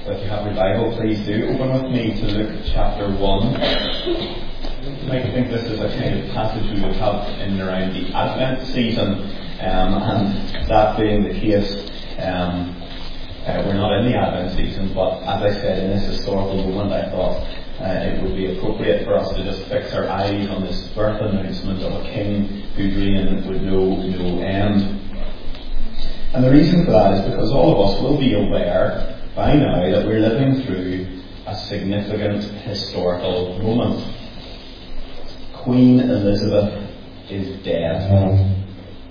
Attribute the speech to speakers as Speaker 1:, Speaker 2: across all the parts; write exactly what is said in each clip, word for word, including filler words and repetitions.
Speaker 1: If you have your Bible, please do open with me to Luke chapter one. You might think this is a kind of passage we would have in and around the Advent season, um, and that being the case, um, uh, we're not in the Advent season, but as I said, in this historical moment, I thought uh, it would be appropriate for us to just fix our eyes on this birth announcement of a king whose reign would know no end. And the reason for that is because all of us will be aware by now that we're living through a significant historical moment. Queen Elizabeth is dead.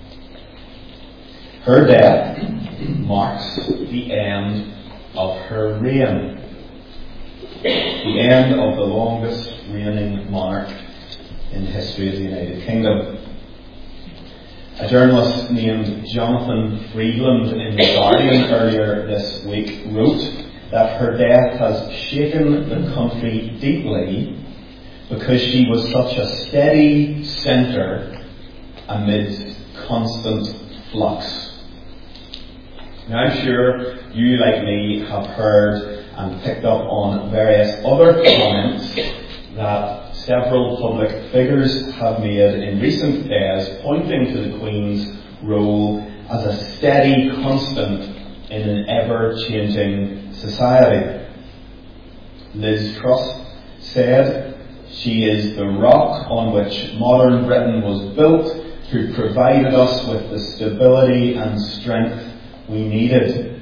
Speaker 1: Her death marks the end of her reign, the end of the longest reigning monarch in the history of the United Kingdom. A journalist named Jonathan Freedland in The Guardian earlier this week wrote that her death has shaken the country deeply because she was such a steady centre amidst constant flux. Now, I'm sure you, like me, have heard and picked up on various other comments that several public figures have made in recent days, pointing to the Queen's role as a steady constant in an ever-changing society. Liz Truss said, "She is the rock on which modern Britain was built, who provided us with the stability and strength we needed."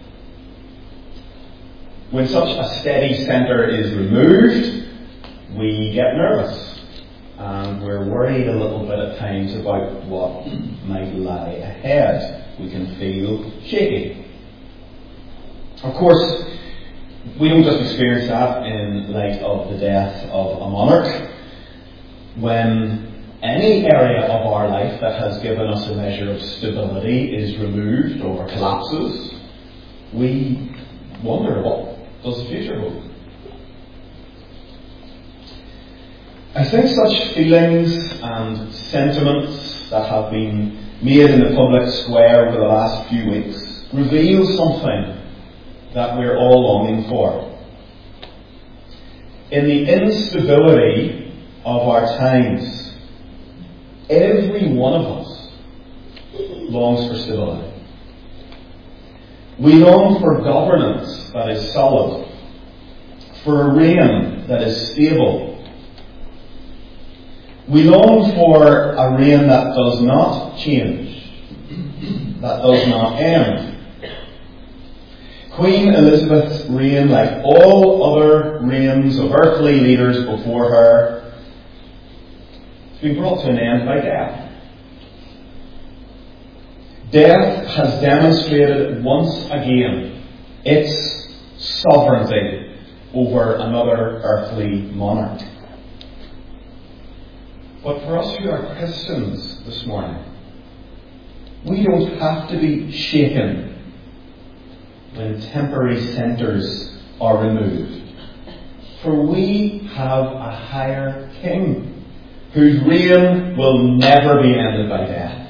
Speaker 1: When such a steady centre is removed, we get nervous, and we're worried a little bit at times about what might lie ahead. We can feel shaky. Of course, we don't just experience that in light of the death of a monarch. When any area of our life that has given us a measure of stability is removed or collapses, we wonder, what does the future hold? I think such feelings and sentiments that have been made in the public square over the last few weeks reveal something that we're all longing for. In the instability of our times, every one of us longs for stability. We long for governance that is solid, for a reign that is stable. We long for a reign that does not change, that does not end. Queen Elizabeth's reign, like all other reigns of earthly leaders before her, has been brought to an end by death. Death has demonstrated once again its sovereignty over another earthly monarch. But for us who are Christians this morning, we don't have to be shaken when temporary centres are removed. For we have a higher king, whose reign will never be ended by death.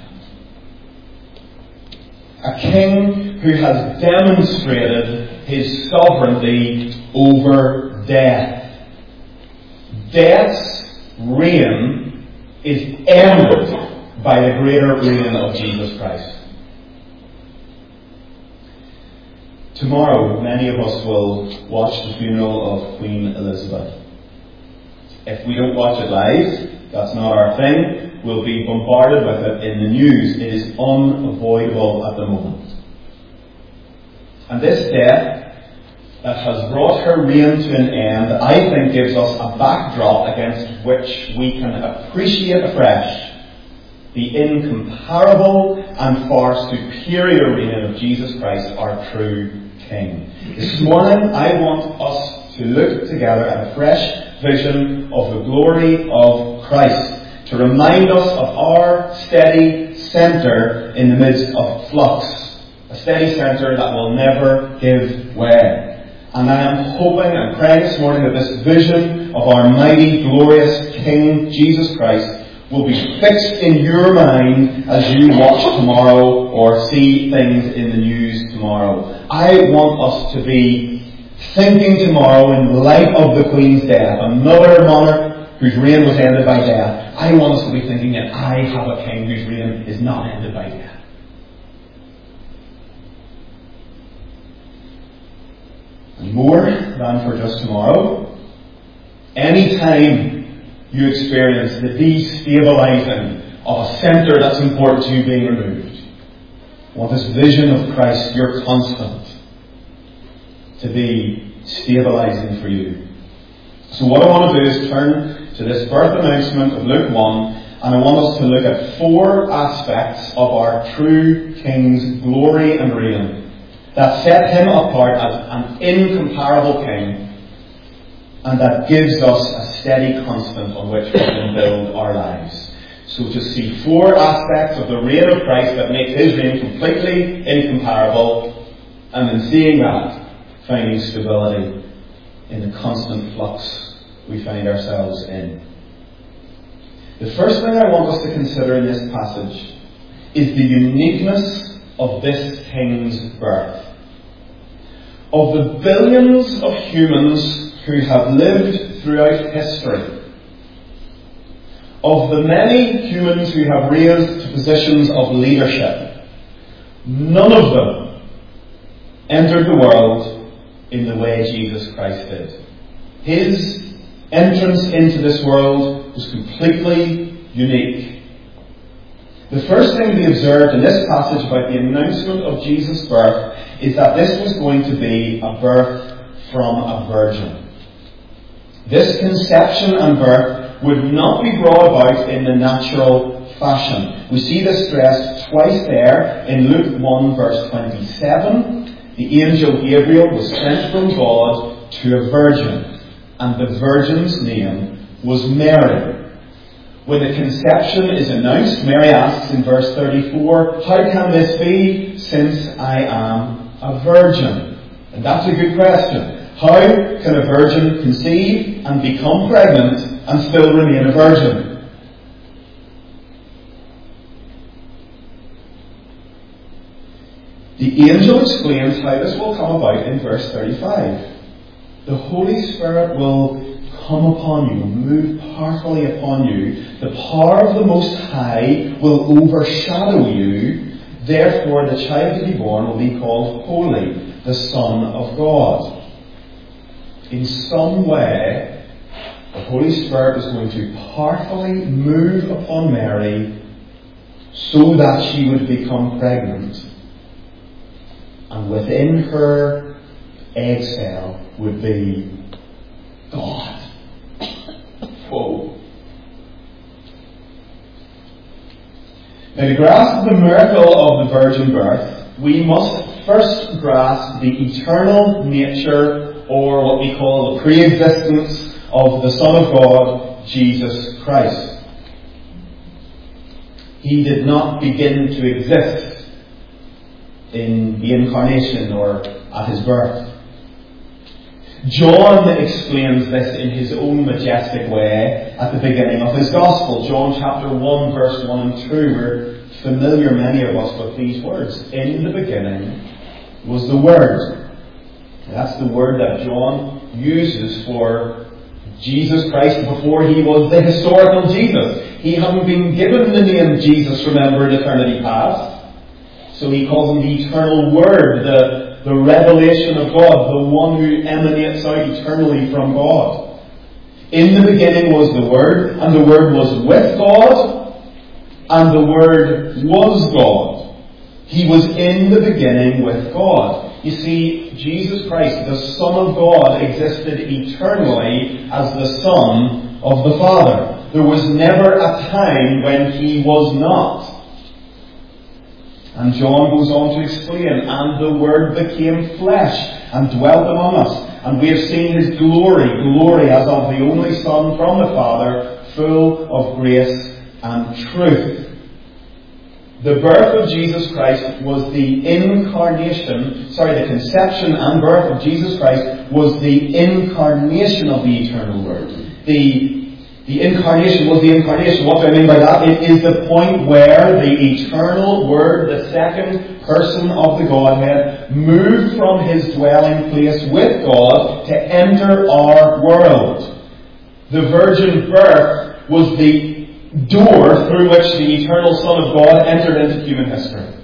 Speaker 1: A king who has demonstrated his sovereignty over death. Death's reign is ended by the greater reign of Jesus Christ. Tomorrow, many of us will watch the funeral of Queen Elizabeth. If we don't watch it live, that's not our thing. We'll be bombarded with it in the news. It is unavoidable at the moment. And this death that has brought her reign to an end, I think, gives us a backdrop against which we can appreciate afresh the incomparable and far superior reign of Jesus Christ, our true King. This morning, I want us to look together at a fresh vision of the glory of Christ, to remind us of our steady centre in the midst of flux, a steady centre that will never give way. And I am hoping and praying this morning that this vision of our mighty, glorious King, Jesus Christ, will be fixed in your mind as you watch tomorrow or see things in the news tomorrow. I want us to be Thinking tomorrow in light of the Queen's death, another monarch whose reign was ended by death, I want us to be thinking that I have a king whose reign is not ended by death. And more than for just tomorrow, any time you experience the destabilizing of a centre that's important to you being removed, want this vision of Christ, your constant, to be stabilizing for you. So what I want to do is turn to this birth announcement of Luke one, and I want us to look at four aspects of our true King's glory and reign that set him apart as an incomparable King, and that gives us a steady constant on which we can build our lives. So to see four aspects of the reign of Christ that make his reign completely incomparable, and in seeing that, finding stability in the constant flux we find ourselves in. The first thing I want us to consider in this passage is the uniqueness of this King's birth. Of the billions of humans who have lived throughout history, of the many humans who have raised to positions of leadership, none of them entered the world in the way Jesus Christ did. His entrance into this world was completely unique. The first thing we observed in this passage about the announcement of Jesus' birth is that this was going to be a birth from a virgin. This conception and birth would not be brought about in the natural fashion. We see this stressed twice there in Luke one verse twenty-seven. The angel Gabriel was sent from God to a virgin, and the virgin's name was Mary. When the conception is announced, Mary asks in verse thirty-four, how can this be since I am a virgin? And that's a good question. How can a virgin conceive and become pregnant and still remain a virgin? The angel explains how this will come about in verse thirty-five. The Holy Spirit will come upon you, will move powerfully upon you. The power of the Most High will overshadow you. Therefore, the child to be born will be called Holy, the Son of God. In some way, the Holy Spirit is going to powerfully move upon Mary so that she would become pregnant. And within her egg cell would be God. Whoa. Now, to grasp the miracle of the virgin birth, we must first grasp the eternal nature, or what we call the pre-existence of the Son of God, Jesus Christ. He did not begin to exist in the incarnation or at his birth. John explains this in his own majestic way at the beginning of his Gospel. John chapter one, verse one and two. We're familiar, many of us, with these words. In the beginning was the Word. That's the word that John uses for Jesus Christ before he was the historical Jesus. He hadn't been given the name Jesus, remember, in eternity past. So he calls him the eternal Word, the The revelation of God, the one who emanates out eternally from God. In the beginning was the Word, and the Word was with God, and the Word was God. He was in the beginning with God. You see, Jesus Christ, the Son of God, existed eternally as the Son of the Father. There was never a time when He was not. And John goes on to explain, and the Word became flesh and dwelt among us, and we have seen His glory, glory as of the only Son from the Father, full of grace and truth. The birth of Jesus Christ was the incarnation, sorry, the conception and birth of Jesus Christ was the incarnation of the eternal Word. The The incarnation was the incarnation. What do I mean by that? It is the point where the eternal Word, the second person of the Godhead, Spirit moved from his dwelling place with God to enter our world. The virgin birth was the door through which the eternal Son of God entered into human history.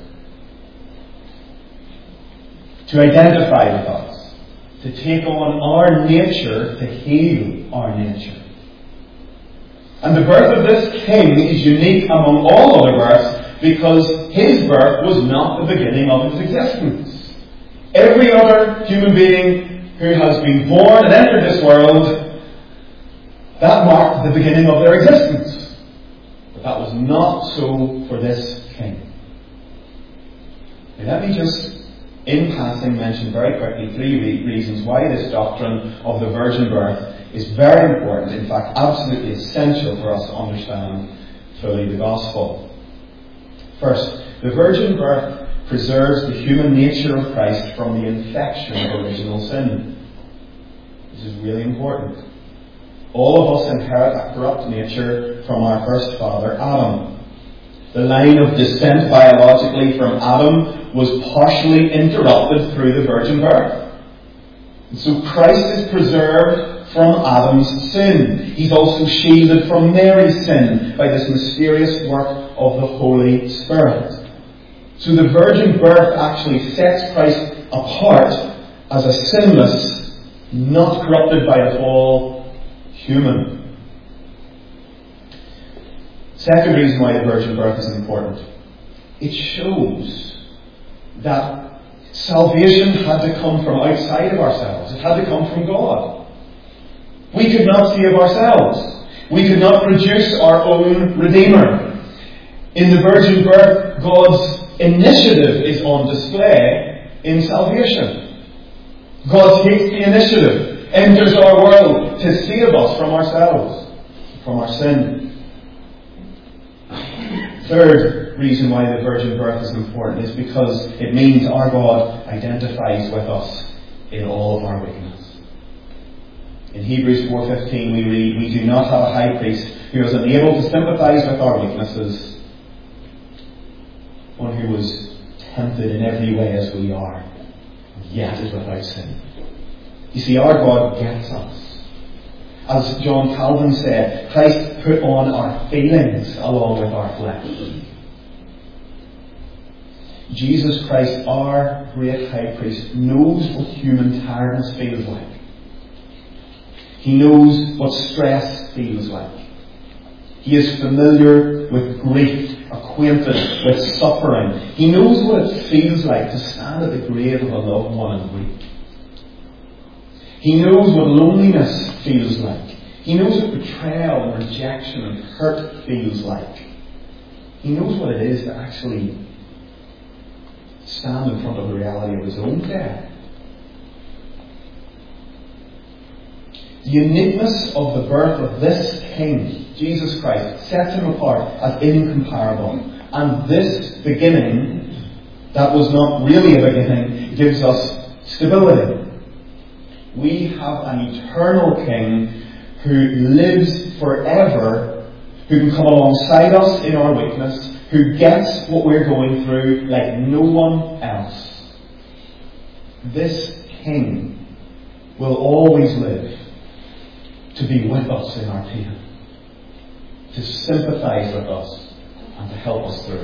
Speaker 1: To identify with us, to take on our nature, to heal our nature. And the birth of this king is unique among all other births because his birth was not the beginning of his existence. Every other human being who has been born and entered this world, that marked the beginning of their existence. But that was not so for this king. Now let me just, in passing, mention very quickly three re- reasons why this doctrine of the virgin birth is very important, in fact absolutely essential for us to understand fully the gospel. First, the virgin birth preserves the human nature of Christ from the infection of original sin. This is really important. All of us inherit a corrupt nature from our first father, Adam. The line of descent biologically from Adam was partially interrupted through the virgin birth. And so Christ is preserved from Adam's sin. He's also shielded from Mary's sin by this mysterious work of the Holy Spirit. So the virgin birth actually sets Christ apart as a sinless, not corrupted by the fall, human. Second reason why the virgin birth is important. It shows that salvation had to come from outside of ourselves. It had to come from God. We could not save ourselves. We could not produce our own Redeemer. In the virgin birth, God's initiative is on display in salvation. God takes the initiative, enters our world to save us from ourselves, from our sin. Third reason why the virgin birth is important is because it means our God identifies with us in all of our weakness. In Hebrews four fifteen we read, "We do not have a high priest who is unable to sympathize with our weaknesses, one who was tempted in every way as we are, yet is without sin." You see, our God gets us. As John Calvin said, Christ put on our feelings along with our flesh. Jesus Christ, our great high priest, knows what human tiredness feels like. He knows what stress feels like. He is familiar with grief, acquainted with suffering. He knows what it feels like to stand at the grave of a loved one and weep. He knows what loneliness feels like. He knows what betrayal and rejection and hurt feels like. He knows what it is to actually stand in front of the reality of his own death. The uniqueness of the birth of this King, Jesus Christ, sets him apart as incomparable. And this beginning, that was not really a beginning, gives us stability. We have an eternal King who lives forever, who can come alongside us in our weakness, who gets what we're going through like no one else. This King will always live to be with us in our pain, to sympathize with us and to help us through.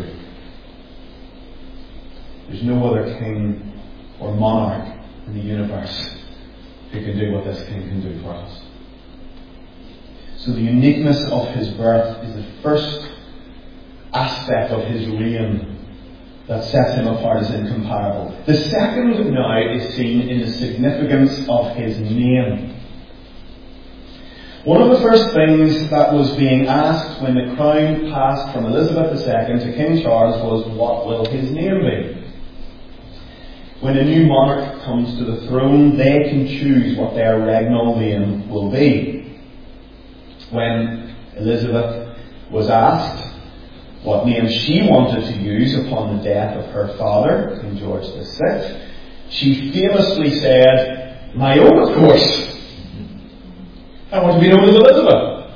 Speaker 1: There's no other king or monarch in the universe who can do what this King can do for us. So the uniqueness of his birth is the first aspect of his reign that sets him apart as incomparable. The second now is seen in the significance of his name. One of the first things that was being asked when the crown passed from Elizabeth the Second to King Charles was, what will his name be? When a new monarch comes to the throne, they can choose what their regnal name will be. When Elizabeth was asked what name she wanted to use upon the death of her father, King George the Sixth, she famously said, "My own, of course. I want to be known as Elizabeth."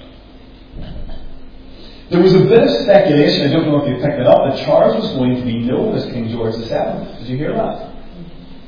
Speaker 1: There was a bit of speculation, I don't know if you picked it up, that Charles was going to be known as King George the Seventh. Did you hear that?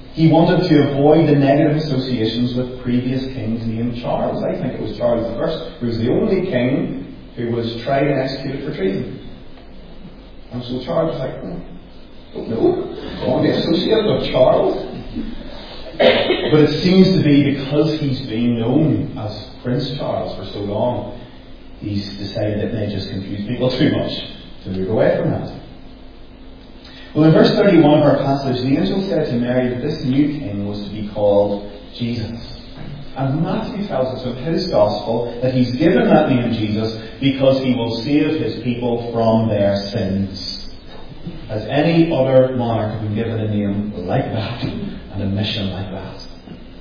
Speaker 1: He wanted to avoid the negative associations with previous kings named Charles. I think it was Charles the First, who was the only king who was tried and executed for treason. And so Charles was like, oh, don't know, I don't want to be associated with Charles. But it seems to be because he's been known as Prince Charles for so long, he's decided it may just confuse people too much to move away from that. Well, in verse thirty-one of our passage, the angel said to Mary that this new king was to be called Jesus. And Matthew tells us of his gospel that he's given that name Jesus because he will save his people from their sins. Has any other monarch been given a name like that and a mission like that?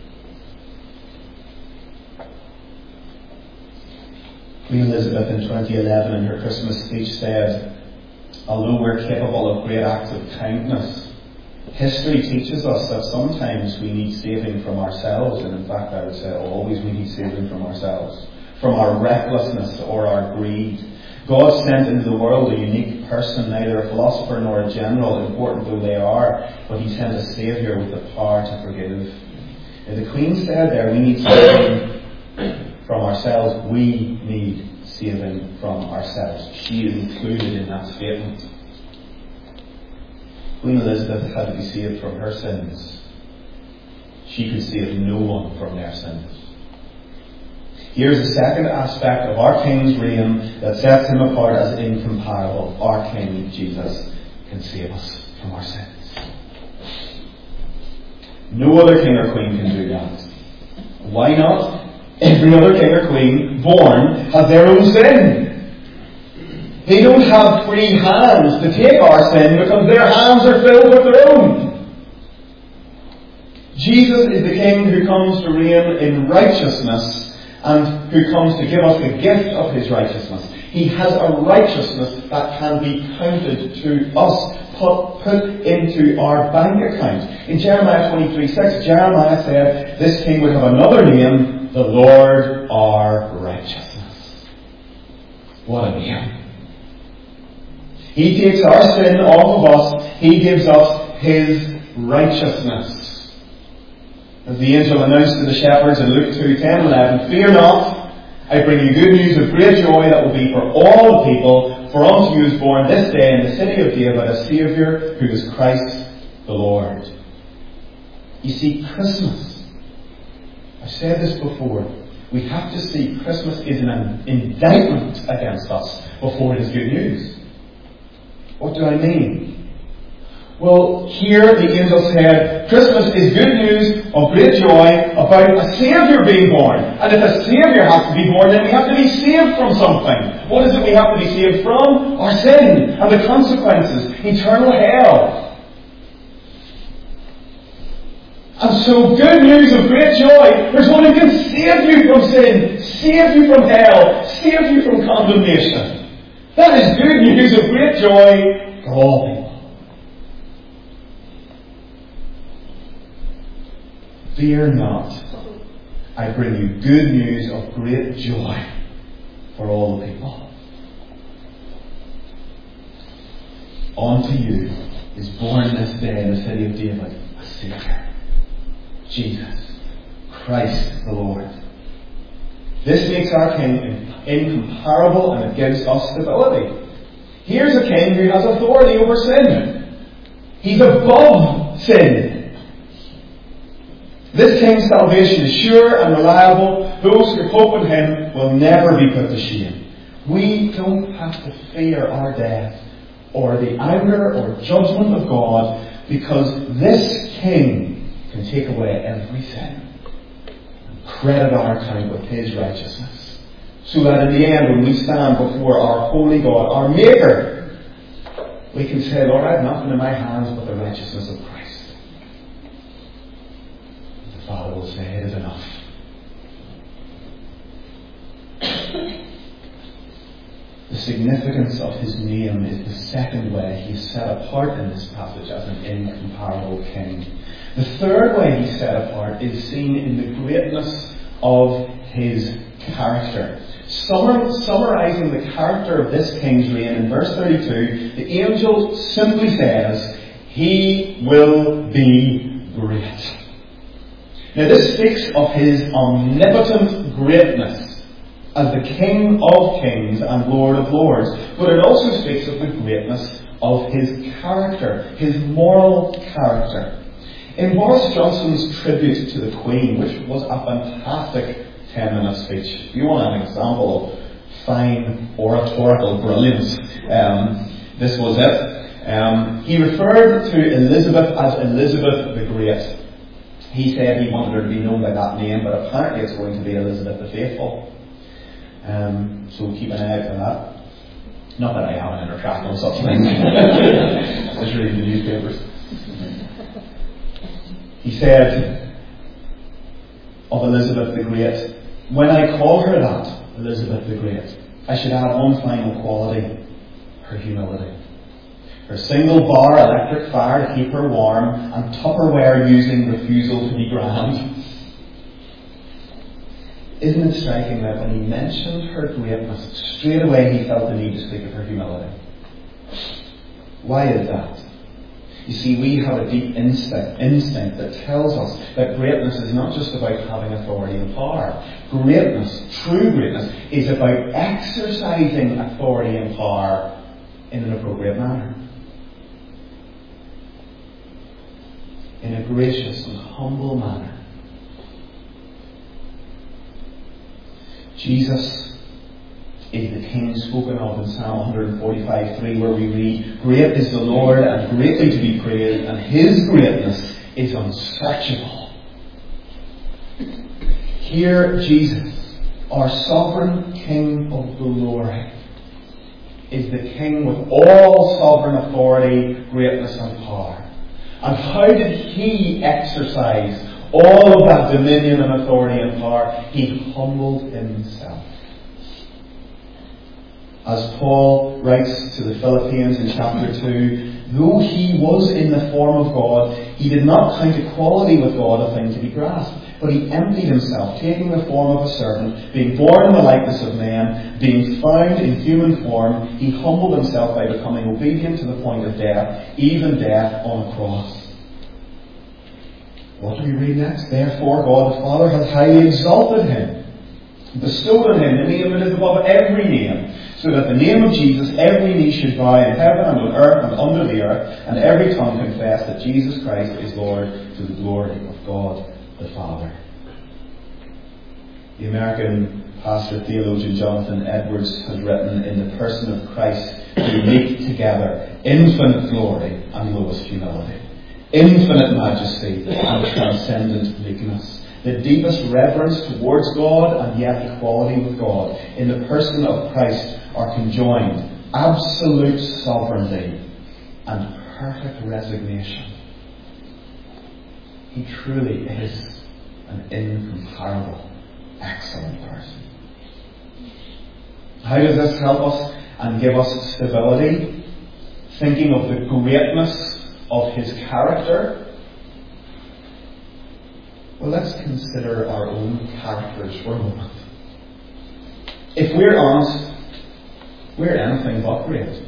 Speaker 1: Queen Elizabeth in twenty eleven in her Christmas speech said, although we're capable of great acts of kindness, history teaches us that sometimes we need saving from ourselves, and in fact I would say always we need saving from ourselves, from our recklessness or our greed. God sent into the world a unique person, neither a philosopher nor a general, important though they are, but he sent a Saviour with the power to forgive. As the Queen said there, we need saving from ourselves. We need saving from ourselves. She is included in that statement. Queen Elizabeth had to be saved from her sins. She could save no one from their sins. Here's the second aspect of our King's reign that sets him apart as incomparable. Our King, Jesus, can save us from our sins. No other king or queen can do that. Why not? Every other king or queen born has their own sin. They don't have free hands to take our sin because their hands are filled with their own. Jesus is the King who comes to reign in righteousness and who comes to give us the gift of his righteousness. He has a righteousness that can be counted to us, put, put into our bank account. In Jeremiah twenty-three six, Jeremiah said this king would have another name, the Lord our righteousness. What a name. He takes our sin off of us. He gives us his righteousness. As the angel announced to the shepherds in Luke two ten eleven, fear not, I bring you good news of great joy that will be for all the people. For unto you is born this day in the city of David a Saviour, who is Christ the Lord. You see, Christmas, I've said this before, we have to see Christmas is an indictment against us before it is good news. What do I mean? Well, here the angel said, Christmas is good news of great joy about a Saviour being born. And if a Saviour has to be born, then we have to be saved from something. What is it we have to be saved from? Our sin and the consequences, eternal hell. And so good news of great joy. There's one who can save you from sin, save you from hell, save you from condemnation. That is good news of great joy for all people. Fear not, I bring you good news of great joy for all the people. Unto you is born this day in the city of David a Saviour, Jesus, Christ the Lord. This makes our King incomparable and it gives us stability. Here's a King who has authority over sin. He's above sin. This King's salvation is sure and reliable. Those who hope in him will never be put to shame. We don't have to fear our death or the anger or judgment of God because this King can take away every sin and credit our account with his righteousness. So that in the end, when we stand before our holy God, our Maker, we can say, Lord, I have nothing in my hands but the righteousness of Christ. Father will say, it is enough. The significance of his name is the second way he is set apart in this passage as an incomparable King. The third way he's set apart is seen in the greatness of his character. Summarizing the character of this King's reign in verse thirty-two, the angel simply says, he will be great. Now this speaks of his omnipotent greatness as the King of kings and Lord of lords, but it also speaks of the greatness of his character, his moral character. In Boris Johnson's tribute to the Queen, which was a fantastic ten-minute speech, if you want an example of fine oratorical brilliance, um, this was it. Um, he referred to Elizabeth as Elizabeth the Great. He said he wanted her to be known by that name, but apparently it's going to be Elizabeth the Faithful. Um, so keep an eye out for that. Not that I have an track on such things. Just reading the newspapers. He said of Elizabeth the Great, when I call her that, Elizabeth the Great, I should add one final quality, her humility. Her single bar electric fire to keep her warm, and Tupperware using refusal to be grand. Isn't it striking that when he mentioned her greatness, straight away he felt the need to speak of her humility? Why is that? You see, we have a deep instinct, instinct that tells us that greatness is not just about having authority and power. Greatness, true greatness, is about exercising authority and power in an appropriate manner. In a gracious and humble manner. Jesus is the King spoken of in Psalm one forty-five three, where we read, great is the Lord and greatly to be praised, and his greatness is unsearchable. Here Jesus, our sovereign King of glory, is the King with all sovereign authority, greatness and power. And how did he exercise all of that dominion and authority and power? He humbled himself. As Paul writes to the Philippians in chapter two, though he was in the form of God, he did not count equality with God a thing to be grasped, but he emptied himself, taking the form of a servant, being born in the likeness of men, being found in human form, he humbled himself by becoming obedient to the point of death, even death on a cross. What do we read next? Therefore God the Father has highly exalted him, bestowed on him the name that is above every name, so that the name of Jesus every knee should bow in heaven and on earth and under the earth, and every tongue confess that Jesus Christ is Lord, to the glory of God the Father. The American pastor theologian Jonathan Edwards has written, in the person of Christ we meet together infinite glory and lowest humility, infinite majesty and transcendent meekness, the deepest reverence towards God and yet equality with God. In the person of Christ are conjoined absolute sovereignty and perfect resignation. He truly is an incomparable, excellent person. How does this help us and give us stability? Thinking of the greatness of his character. Well, let's consider our own characters for a moment. If we're honest, we're anything but great.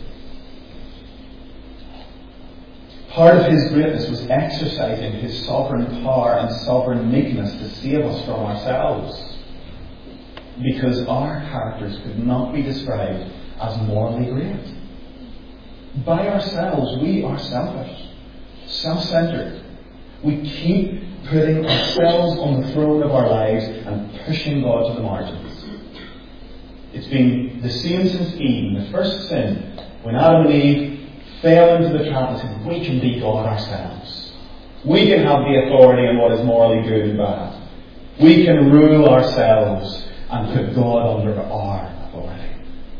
Speaker 1: Part of his greatness was exercising his sovereign power and sovereign meekness to save us from ourselves. Because our characters could not be described as morally great. By ourselves, we are selfish, self-centered. We keep putting ourselves on the throne of our lives and pushing God to the margins. It's been the same since Eden, the first sin, when Adam and Eve fell into the trap and said, we can be God ourselves. We can have the authority on what is morally good and bad. We can rule ourselves and put God under our authority.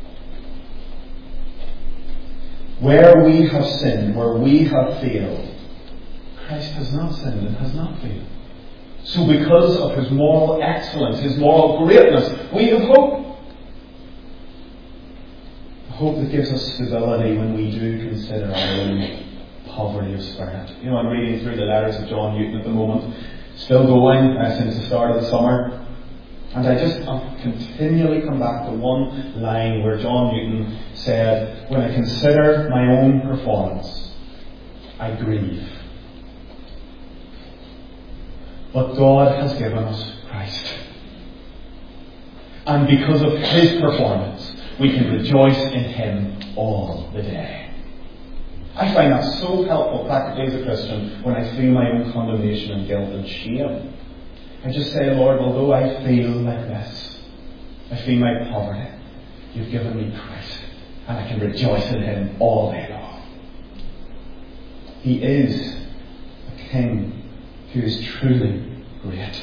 Speaker 1: Where we have sinned, where we have failed, Christ has not sinned and has not failed. So because of his moral excellence, his moral greatness, we have hope. Hope that gives us stability when we do consider our own poverty of spirit. You know, I'm reading through the letters of John Newton at the moment, still going uh, since the start of the summer, and I just I'll continually come back to one line where John Newton said, when I consider my own performance, I grieve. But God has given us Christ. And because of His performance, we can rejoice in Him all the day. I find that so helpful practically as a Christian when I feel my own condemnation and guilt and shame. I just say, Lord, although I feel like this, I feel my poverty, You've given me Christ, and I can rejoice in Him all day long. He is a King who is truly great.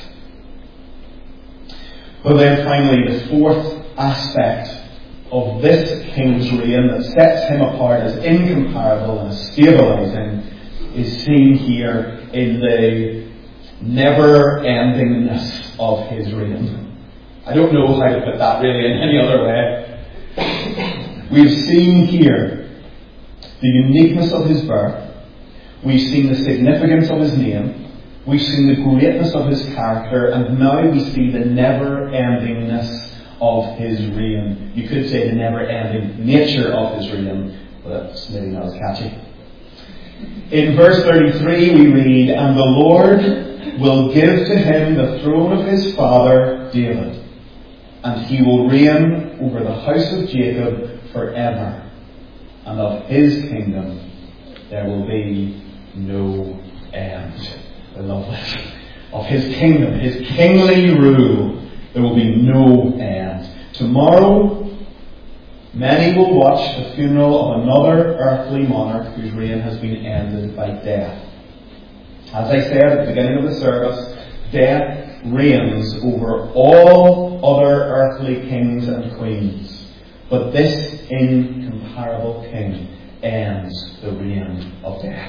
Speaker 1: But then finally, the fourth aspect of this King's reign that sets Him apart as incomparable and as stabilising is seen here in the never-endingness of His reign. I don't know how to put that really in any other way. We've seen here the uniqueness of His birth. We've seen the significance of His name. We've seen the greatness of His character. And now we see the never-endingness of His reign. You could say the never-ending nature of His reign, but that's maybe not as catchy. In verse thirty-three we read, "And the Lord will give to Him the throne of His father David, and He will reign over the house of Jacob forever, and of His kingdom there will be no end." I love this. Of His kingdom, His kingly rule, there will be no end. Tomorrow, many will watch the funeral of another earthly monarch whose reign has been ended by death. As I said at the beginning of the service, death reigns over all other earthly kings and queens. But this incomparable King ends the reign of death.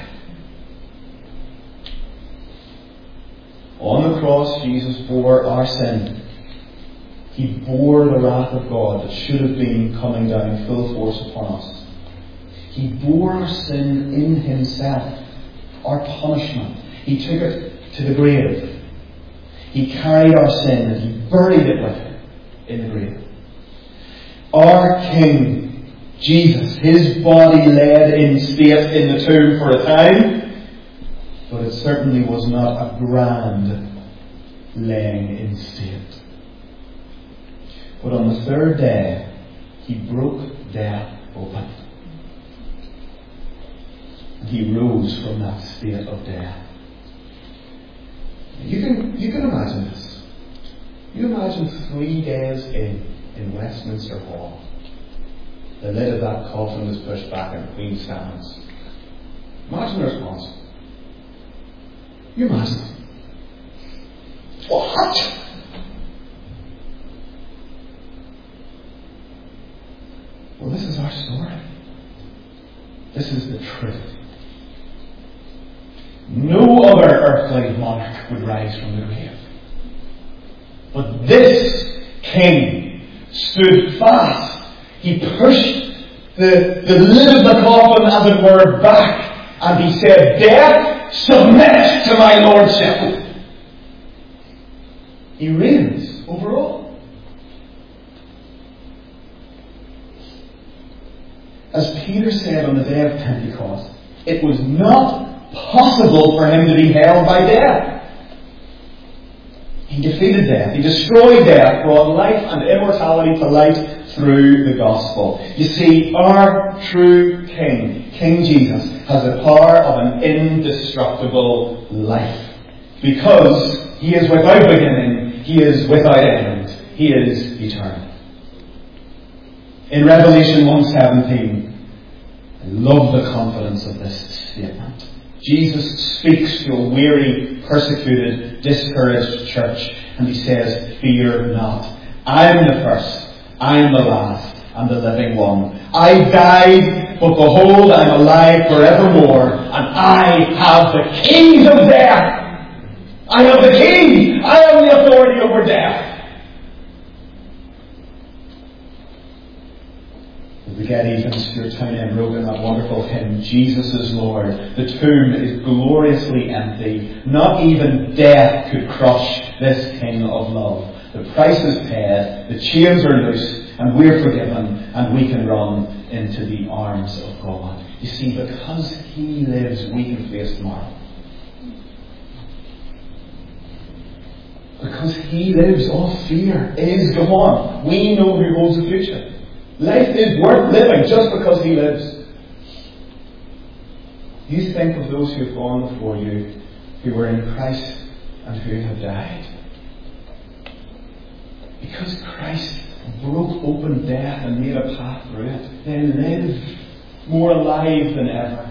Speaker 1: On the cross, Jesus bore our sin. He bore the wrath of God that should have been coming down full force upon us. He bore our sin in Himself, our punishment. He took it to the grave. He carried our sin and He buried it with Him in the grave. Our King, Jesus, His body laid in state in the tomb for a time, but it certainly was not a grand laying in state. But on the third day, He broke death open. And He rose from that state of death. You can, you can imagine this. You imagine three days in, in Westminster Hall. The lid of that coffin is pushed back and the Queen stands. Imagine the response. You imagine it. What? Well, this is our story. This is the truth. No other earthly monarch would rise from the grave. But this King stood fast. He pushed the, the lid of the coffin, as it were, back, and He said, "Death, submit to my lordship." He reigns over all. As Peter said on the day of Pentecost, it was not possible for Him to be held by death. He defeated death. He destroyed death, brought life and immortality to light through the gospel. You see, our true King, King Jesus, has the power of an indestructible life. Because He is without beginning, He is without end, He is eternal. In Revelation one seventeen, I love the confidence of this statement. Jesus speaks to a weary, persecuted, discouraged church, and He says, "Fear not. I am the first, I am the last, and the living one. I died, but behold, I am alive forevermore, and I have the keys of death. I have the keys. I have the authority over death." The Getty and Stuart Townend wrote in that wonderful hymn, "Jesus is Lord. The tomb is gloriously empty. Not even death could crush this King of love. The price is paid, the chains are loose, and we're forgiven, and we can run into the arms of God." You see, because He lives, we can face tomorrow. Because He lives, all fear is gone. We know who holds the future. Life is worth living just because He lives. You think of those who have gone before you, who were in Christ and who have died. Because Christ broke open death and made a path through it, they live more alive than ever.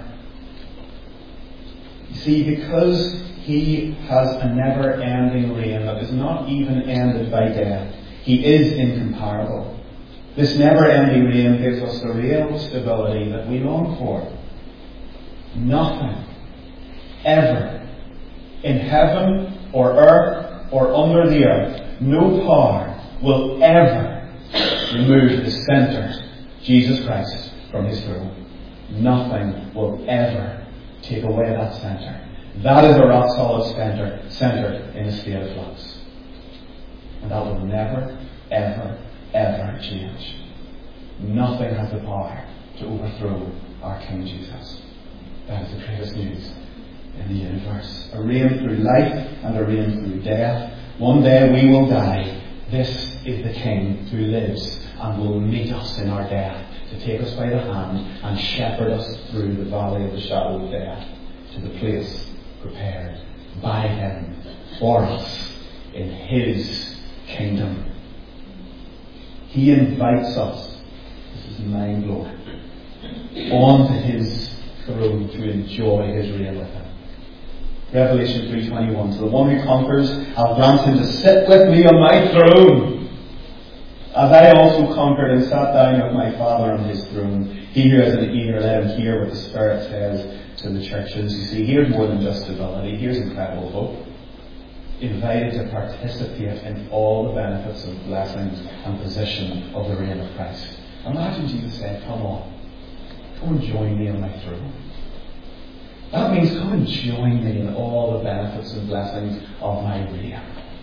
Speaker 1: You see, because He has a never-ending reign that is not even ended by death, He is incomparable. This never-ending reign gives us the real stability that we long for. Nothing ever in heaven or earth or under the earth, no power will ever remove the centre, Jesus Christ, from His throne. Nothing will ever take away that centre. That is a rock solid centre, centre in a state of flux. And that will never, ever, ever change. Nothing has the power to overthrow our King Jesus. That is the greatest news in the universe. A reign through life and a reign through death. One day we will die. This is the King who lives and will meet us in our death, to take us by the hand and shepherd us through the valley of the shadow of death to the place prepared by Him for us in His kingdom. He invites us, this is mind-blowing, onto His throne to enjoy His reign with Him. Revelation three twenty-one, to the one who conquers, I'll grant him to sit with me on my throne, as I also conquered and sat down with my Father on His throne. He who has an ear, let him hear what the Spirit says to the churches. You see, here's more than just stability. Here's incredible hope. Invited to participate in all the benefits and blessings and position of the reign of Christ. Imagine Jesus said, come on, come and join me on my throne. That means come and join me in all the benefits and blessings of my reign.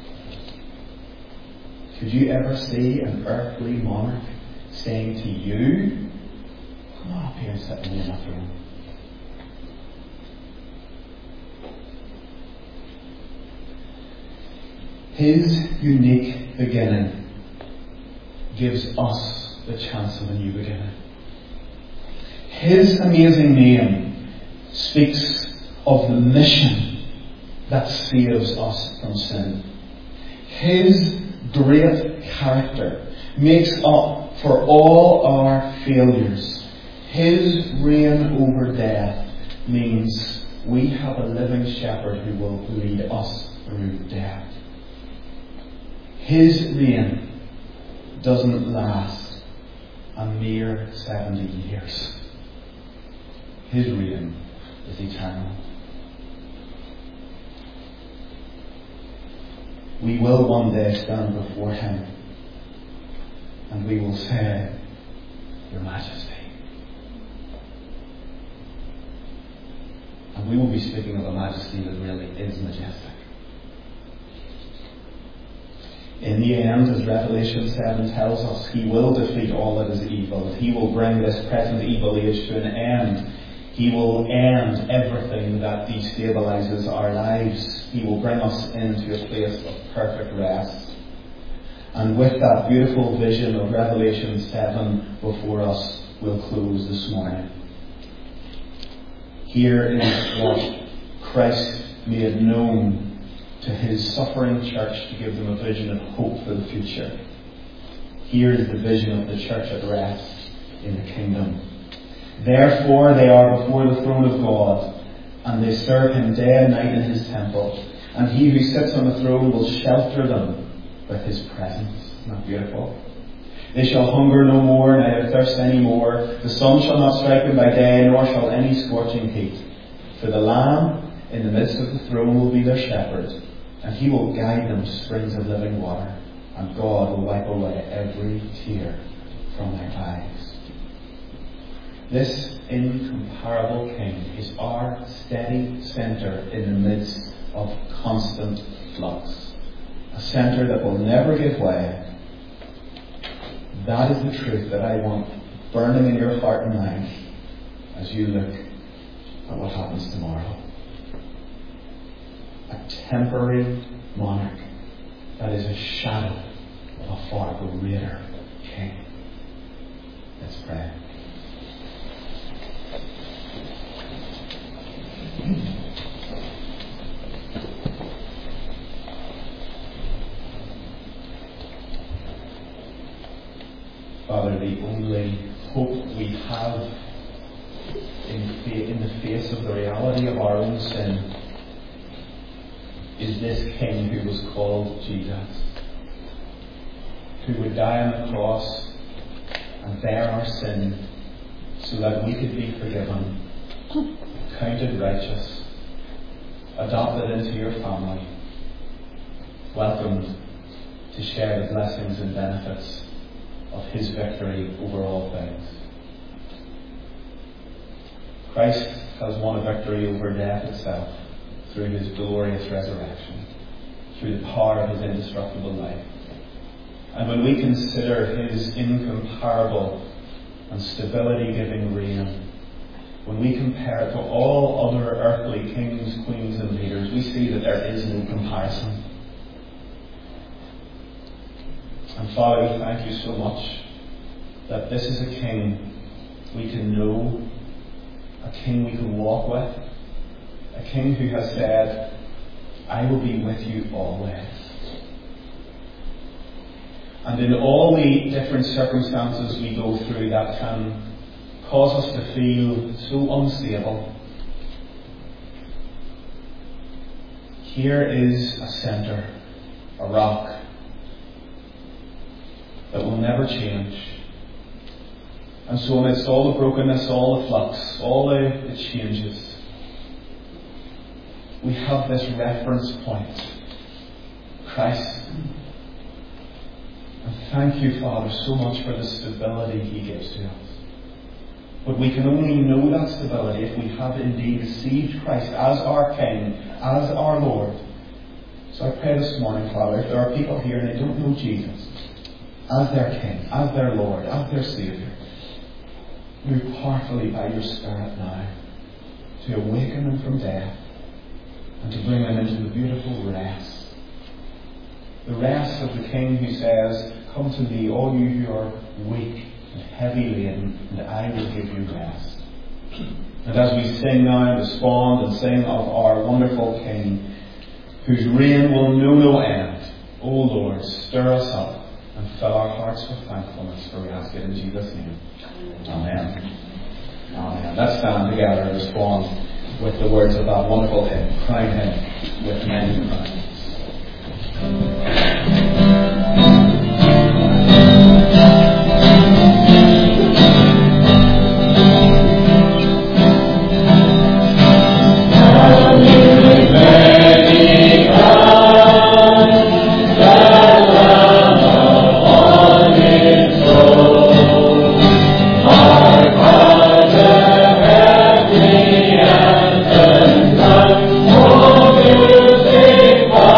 Speaker 1: Could you ever see an earthly monarch saying to you, come on up here and sit with me on my throne? His unique beginning gives us the chance of a new beginning. His amazing name speaks of the mission that saves us from sin. His great character makes up for all our failures. His reign over death means we have a living shepherd who will lead us through death. His reign doesn't last a mere seventy years. His reign is eternal. We will one day stand before Him and we will say, Your Majesty. And we will be speaking of a majesty that really is majestic. In the end, as Revelation seven tells us, He will defeat all that is evil. He will bring this present evil age to an end. He will end everything that destabilizes our lives. He will bring us into a place of perfect rest. And with that beautiful vision of Revelation seven before us, we'll close this morning. Here is what Christ made known to His suffering church to give them a vision of hope for the future. Here is the vision of the church at rest in the kingdom. Therefore they are before the throne of God, and they serve Him day and night in His temple. And He who sits on the throne will shelter them with His presence. Isn't that beautiful? They shall hunger no more, neither thirst any more. The sun shall not strike them by day, nor shall any scorching heat. For the Lamb in the midst of the throne will be their shepherd, and He will guide them to springs of living water, and God will wipe away every tear from their eyes. This incomparable King is our steady centre in the midst of constant flux. A centre that will never give way. That is the truth that I want burning in your heart and mind as you look at what happens tomorrow. A temporary monarch that is a shadow of a far greater King. Let's pray. Father, the only hope we have in, fa- in the face of the reality of our own sin is this King who was called Jesus, who would die on the cross and bear our sin so that we could be forgiven, counted righteous, adopted into your family, welcomed to share the blessings and benefits of his victory over all things. Christ has won a victory over death itself through his glorious resurrection, through the power of his indestructible life. And when we consider his incomparable and stability-giving reign, when we compare it to all other earthly kings, queens and leaders, we see that there is no comparison. And Father, we thank you so much that this is a King we can know, a King we can walk with, a King who has said, I will be with you always. And in all the different circumstances we go through that can cause us to feel so unstable, here is a centre, a rock, that will never change. And so amidst all the brokenness, all the flux, all the, the changes, we have this reference point, Christ. And thank you, Father, so much for the stability he gives to us. But we can only know that stability if we have indeed received Christ as our King, as our Lord. So I pray this morning, Father, if there are people here and they don't know Jesus as their King, as their Lord, as their Saviour, move powerfully by your Spirit now to awaken them from death and to bring them into the beautiful rest. The rest of the King who says, come to me, all you who are weak and heavy laden, and I will give you rest. And as we sing now, respond and sing of our wonderful King, whose reign will know no end, O Lord, stir us up and fill our hearts with thankfulness, for we ask it in Jesus' name. Amen. Amen. Let's stand together and respond with the words of that wonderful hymn, Crown Him with Many Crowns.
Speaker 2: Oh,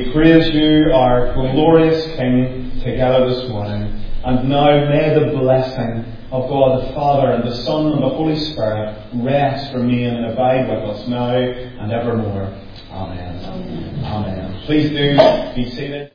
Speaker 1: We praise you, our glorious King, together this morning. And now may the blessing of God the Father and the Son and the Holy Spirit rest, remain and abide with us now and evermore. Amen. Amen. Amen. Please do be seated.